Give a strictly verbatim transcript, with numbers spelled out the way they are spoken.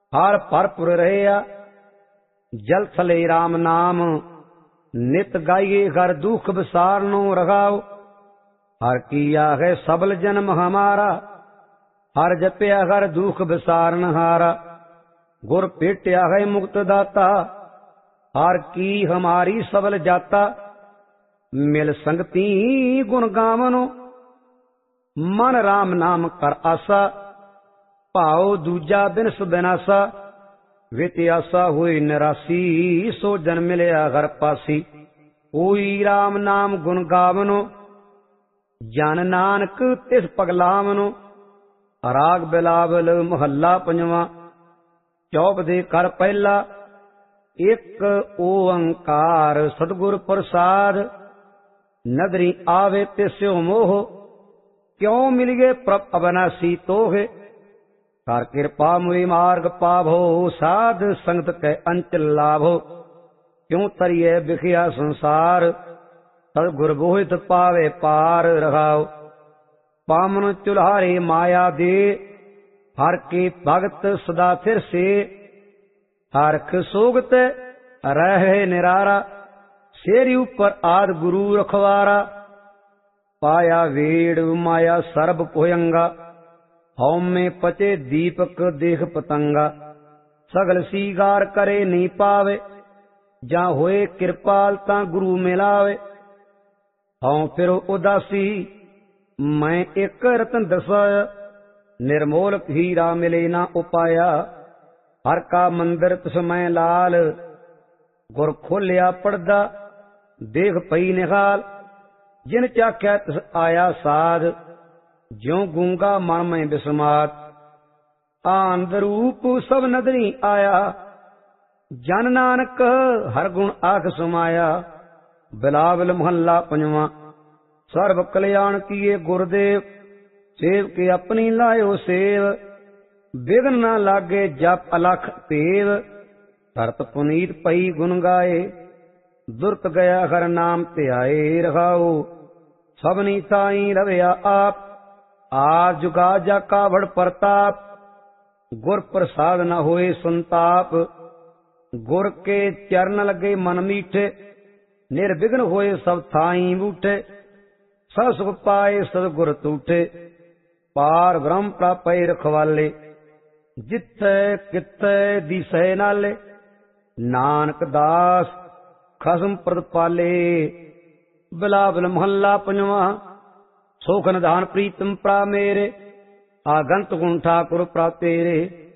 हर भरपुर रहया जल थले राम नाम, नित गाइए हर दुख विसारनो रगाओ। हर किया है सबल जन्म हमारा, हर जपया हर दुख विसारन हारा। गुर भेटिया है मुक्त दाता, हर की हमारी सबल जाता। मिल संगती गुण गावनो, मन राम नाम कर आसा। भाव दूजा बिनस बिनासा, वित आसा हुई निरासी। सो जन मिलया हर पासी, कोई राम नाम गुण गावनो। जन नानक तिस पगलावनो, राग बिलावल महला पंजवा। चौप दे कर पहला, एक ओंकार सतगुर प्रसाद। नदरी आवे तिस्यो मोह, क्यों मिल गए प्रभ अविनाशी तोहे। कर कृपा मुई मार्ग पाभो, साध संगत कै अंचल लाभो। क्यों तरिए बिखिया संसार, सतगुर बोहित पावे पार रहाओ। पामन चुल्हारे माया दे, हर के भगत सदा थिर से। हरख सोगत रहे निरारा, शेरी ऊपर आद गुरु रखवारा। पाया वेड़ माया सर्ब पोयंगा, हौम में पचे दीपक देख पतंगा। सगल सीगार करे नहीं पावे, जा होए कृपाल ता गुरु मिलावे। हौं फिर उदासी मैं एक रतन दसाया, निर्मोल हीरा मिले ना उपाया। हर का मंदिर तस्मै लाल, गुर खोलिया पड़दा देख पई निहाल। जिन चाख्या तिस आया साध, ज्यों गूंगा मन में बिस्मात। आनंद रूप सब नदरी आया, जन नानक हर गुण आख समाया। बिलावल महला पंजवा। सर्व कल्याण किए गुरुदेव, सेव के अपनी लायो सेव। विघ्न न लागे जप अलख पेव, धरत पुनीत पई गुण गाए। दुर्त गया हर नाम ध्याए रहाओ, सबनी ताई रवया आप। आज जुगा जाका बड़ प्रताप, गुर प्रसाद न होए संताप। गुर के चरण लगे मन मीठे, निर्विघ्न होए सब थाई बूठे। सब सुख पाए सदगुर तूठे, पार ब्रह्म प्रापै रखवाले। जिथे किथे दिसै नाले, नानक दास खसम प्रदपाले। बिलावल महला पंजवा। सोख निधान प्रीतम प्रा मेरे, आगंत गुण ठाकुर प्रा तेरे।